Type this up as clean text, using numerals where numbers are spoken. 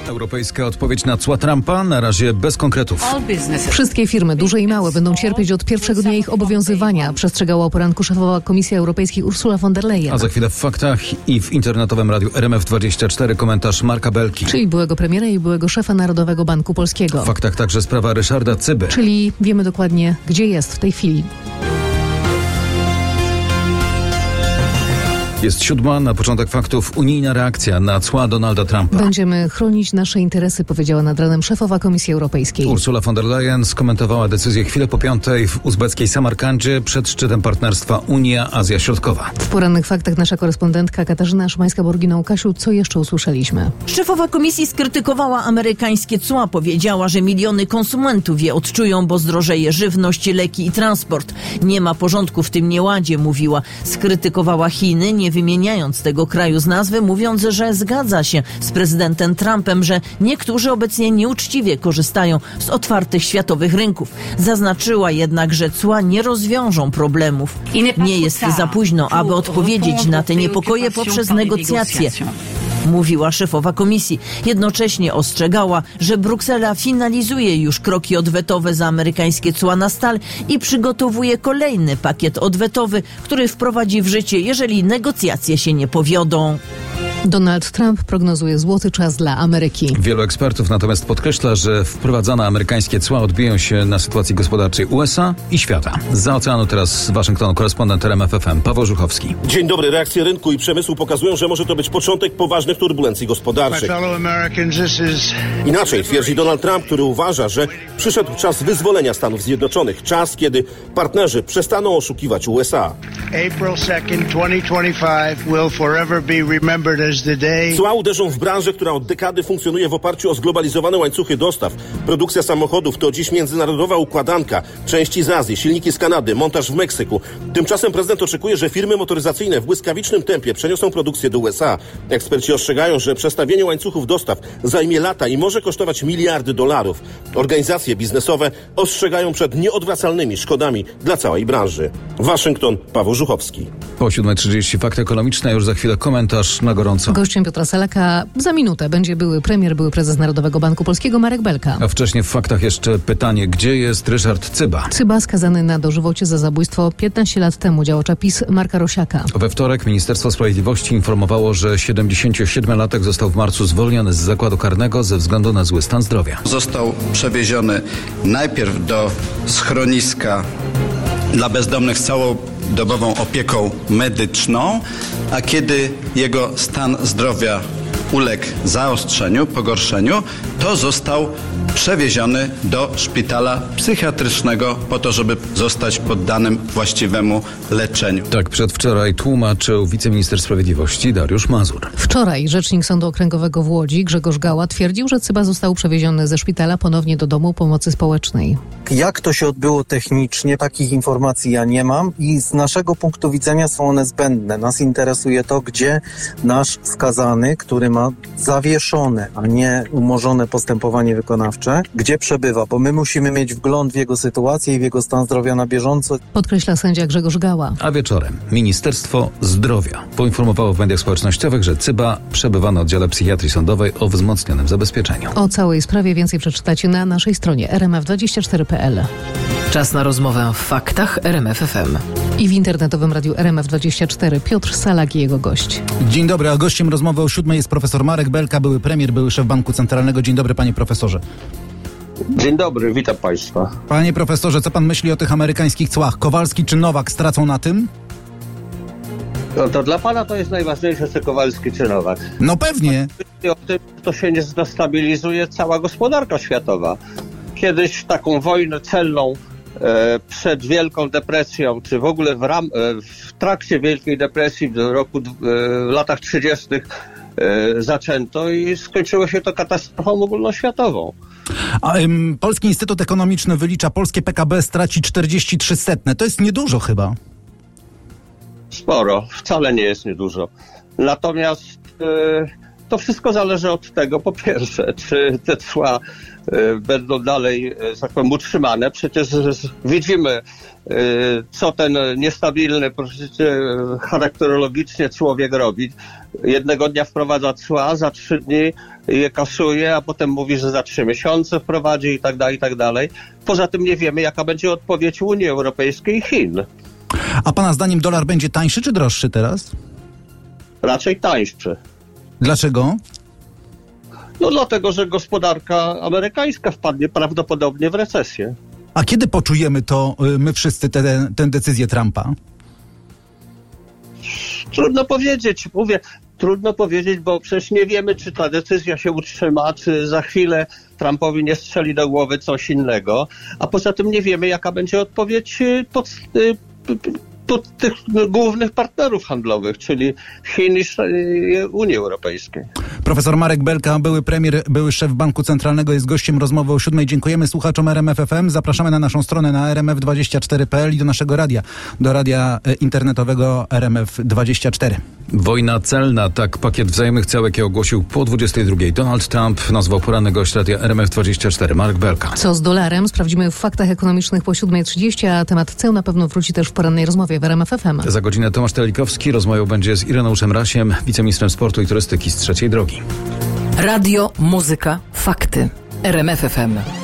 Europejska odpowiedź na cła Trumpa na razie bez konkretów. Wszystkie firmy, duże i małe, będą cierpieć od pierwszego dnia ich obowiązywania, przestrzegała o poranku szefowa Komisji Europejskiej Ursula von der Leyen. A za chwilę w faktach i w internetowym radiu RMF24 komentarz Marka Belki. Czyli byłego premiera i byłego szefa Narodowego Banku Polskiego. W faktach także sprawa Ryszarda Cyby. Czyli wiemy dokładnie, gdzie jest w tej chwili. Jest 7:00, na początek faktów unijna reakcja na cła Donalda Trumpa. Będziemy chronić nasze interesy, powiedziała nad ranem szefowa Komisji Europejskiej. Ursula von der Leyen skomentowała decyzję chwilę po 5:00 w uzbeckiej Samarkandzie przed szczytem partnerstwa Unia-Azja Środkowa. W porannych faktach nasza korespondentka Katarzyna Szymańska-Borginą. Kasiu, co jeszcze usłyszeliśmy? Szefowa komisji skrytykowała amerykańskie cła. Powiedziała, że miliony konsumentów je odczują, bo zdrożeje żywność, leki i transport. Nie ma porządku w tym nieładzie, mówiła. Skrytykowała Chiny, nie wymieniając tego kraju z nazwy, mówiąc, że zgadza się z prezydentem Trumpem, że niektórzy obecnie nieuczciwie korzystają z otwartych światowych rynków. Zaznaczyła jednak, że cła nie rozwiążą problemów. Nie jest za późno, aby odpowiedzieć na te niepokoje poprzez negocjacje, mówiła szefowa komisji. Jednocześnie ostrzegała, że Bruksela finalizuje już kroki odwetowe za amerykańskie cła na stal i przygotowuje kolejny pakiet odwetowy, który wprowadzi w życie, jeżeli negocjacje się nie powiodą. Donald Trump prognozuje złoty czas dla Ameryki. Wielu ekspertów natomiast podkreśla, że wprowadzane amerykańskie cła odbiją się na sytuacji gospodarczej USA i świata. Za oceanu teraz z Waszyngtonu korespondent RMF FM Paweł Żuchowski. Dzień dobry. Reakcje rynku i przemysłu pokazują, że może to być początek poważnych turbulencji gospodarczych. Inaczej twierdzi Donald Trump, który uważa, że przyszedł czas wyzwolenia Stanów Zjednoczonych. Czas, kiedy partnerzy przestaną oszukiwać USA. April 2nd, 2025 will forever be remembered as the day. Cła uderzą w branżę, która od dekady funkcjonuje w oparciu o zglobalizowane łańcuchy dostaw. Produkcja samochodów to dziś międzynarodowa układanka. Części z Azji, silniki z Kanady, montaż w Meksyku. Tymczasem prezydent oczekuje, że firmy motoryzacyjne w błyskawicznym tempie przeniosą produkcję do USA. Eksperci ostrzegają, że przestawienie łańcuchów dostaw zajmie lata i może kosztować miliardy dolarów. Organizacje biznesowe ostrzegają przed nieodwracalnymi szkodami dla całej branży. Waszyngton, Paweł Żuchowski. Po 7:30 fakty ekonomiczne, już za chwilę komentarz na gorąco. Gościem Piotra Selaka za minutę będzie były premier, były prezes Narodowego Banku Polskiego Marek Belka. A wcześniej w faktach jeszcze pytanie, gdzie jest Ryszard Cyba? Cyba skazany na dożywocie za zabójstwo 15 lat temu działacza PiS Marka Rosiaka. We wtorek Ministerstwo Sprawiedliwości informowało, że 77-latek został w marcu zwolniony z zakładu karnego ze względu na zły stan zdrowia. Został przewieziony najpierw do schroniska dla bezdomnych z całodobową opieką medyczną, a kiedy jego stan zdrowia uległ zaostrzeniu, pogorszeniu, to został przewieziony do szpitala psychiatrycznego po to, żeby zostać poddanym właściwemu leczeniu. Tak przedwczoraj tłumaczył wiceminister sprawiedliwości Dariusz Mazur. Wczoraj rzecznik Sądu Okręgowego w Łodzi Grzegorz Gała twierdził, że Cyba został przewieziony ze szpitala ponownie do domu pomocy społecznej. Jak to się odbyło technicznie, takich informacji ja nie mam i z naszego punktu widzenia są one zbędne. Nas interesuje to, gdzie nasz skazany, który ma zawieszone, a nie umorzone postępowanie wykonawcze, gdzie przebywa, bo my musimy mieć wgląd w jego sytuację i w jego stan zdrowia na bieżąco. Podkreśla sędzia Grzegorz Gała. A wieczorem Ministerstwo Zdrowia poinformowało w mediach społecznościowych, że Cyba przebywa na oddziale psychiatrii sądowej o wzmocnionym zabezpieczeniu. O całej sprawie więcej przeczytacie na naszej stronie rmf24.pl. Czas na rozmowę w faktach RMF FM. I w internetowym radiu RMF24 Piotr Salak i jego gość. Dzień dobry, a gościem rozmowy o 7 jest profesor Marek Belka, były premier, były szef Banku Centralnego. Dzień dobry, panie profesorze. Dzień dobry, witam państwa. Panie profesorze, co pan myśli o tych amerykańskich cłach? Kowalski czy Nowak stracą na tym? No to dla pana to jest najważniejsze, czy Kowalski, czy Nowak. No pewnie. O tym, to się nie zdestabilizuje cała gospodarka światowa. Kiedyś taką wojnę celną przed Wielką Depresją, czy w ogóle w trakcie Wielkiej Depresji w latach 30. Zaczęto i skończyło się to katastrofą ogólnoświatową. Polski Instytut Ekonomiczny wylicza, polskie PKB straci 43%. To jest niedużo chyba. Sporo, wcale nie jest niedużo. Natomiast to wszystko zależy od tego, po pierwsze, czy te cła będą dalej, tak powiem, utrzymane. Przecież widzimy, co ten niestabilny charakterologicznie człowiek robi. Jednego dnia wprowadza cła, za 3 dni je kasuje, a potem mówi, że za 3 miesiące wprowadzi i tak dalej. Poza tym nie wiemy, jaka będzie odpowiedź Unii Europejskiej i Chin. A pana zdaniem dolar będzie tańszy czy droższy teraz? Raczej tańszy. Dlaczego? No dlatego, że gospodarka amerykańska wpadnie prawdopodobnie w recesję. A kiedy poczujemy to my wszyscy tę decyzję Trumpa? Trudno powiedzieć, trudno powiedzieć, bo przecież nie wiemy, czy ta decyzja się utrzyma, czy za chwilę Trumpowi nie strzeli do głowy coś innego, a poza tym nie wiemy, jaka będzie odpowiedź pod tych głównych partnerów handlowych, czyli Chin i Unii Europejskiej. Profesor Marek Belka, były premier, były szef Banku Centralnego, jest gościem rozmowy o 7:00. Dziękujemy słuchaczom RMF FM. Zapraszamy na naszą stronę na rmf24.pl i do naszego radia, do radia internetowego RMF24. Wojna celna, tak pakiet wzajemnych ceł, jaki ogłosił po 22:00. Donald Trump nazwał poranny gość radia RMF24. Marek Belka. Co z dolarem? Sprawdzimy w faktach ekonomicznych po 7:30, a temat ceł na pewno wróci też w porannej rozmowie w RMF FM. Za godzinę Tomasz Telikowski rozmawiał będzie z Ireneuszem Rasiem, wiceministrem sportu i turystyki z Trzeciej Drogi. Radio, muzyka, fakty. RMF FM.